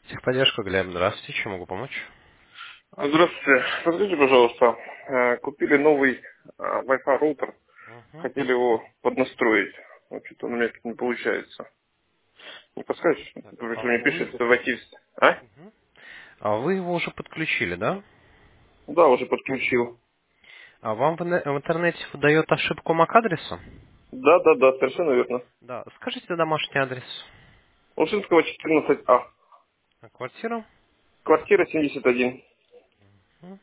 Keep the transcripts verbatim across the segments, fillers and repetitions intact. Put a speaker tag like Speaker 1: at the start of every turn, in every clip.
Speaker 1: Техподдержка, Глеб, здравствуйте, чем могу помочь?
Speaker 2: Здравствуйте. Скажите, пожалуйста, э, купили новый э, Wi-Fi роутер,
Speaker 1: Угу.
Speaker 2: хотели его поднастроить. Вот что-то у меня тут не получается. Не подскажешь?
Speaker 1: Так,
Speaker 2: Потому
Speaker 1: а
Speaker 2: что мне
Speaker 1: вы...
Speaker 2: пишет, что войти в... А?
Speaker 1: Мгм. А вы его уже подключили, да?
Speaker 2: Да, уже подключил.
Speaker 1: А вам в, не- в интернете выдает ошибку MAC-адреса?
Speaker 2: Да, да, да, совершенно верно.
Speaker 1: Да. Скажите домашний адрес.
Speaker 2: Ушинского четырнадцать А.
Speaker 1: А квартира?
Speaker 2: Квартира семьдесят один.
Speaker 1: Мгм.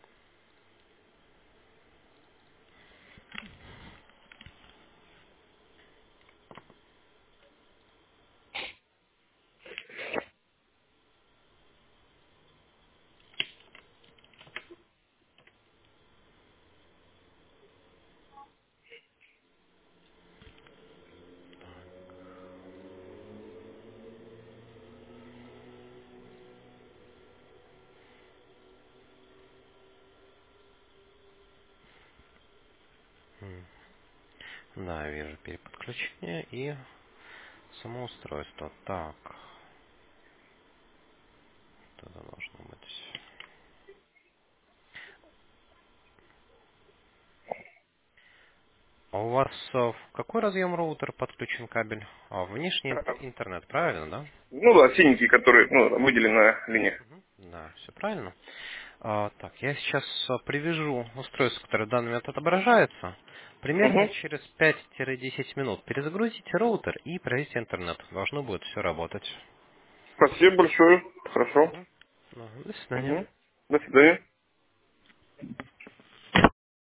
Speaker 1: М. Да, вижу переподключение и само устройство. Так, что это должно быть? А у вас э, в какой разъем роутера подключен кабель? А, внешний ин- интернет, правильно, да?
Speaker 2: Ну да, синенький, который, ну, выделенная линия.
Speaker 1: Мгм. Да, все правильно. А, так, я сейчас а, привяжу устройство, которое в данный момент отображается. Примерно
Speaker 2: Угу.
Speaker 1: через пять-десять минут перезагрузите роутер и проверьте интернет. Должно будет все работать.
Speaker 2: Спасибо большое. Хорошо.
Speaker 1: Мгм. Ну, до свидания.
Speaker 2: Угу. До свидания.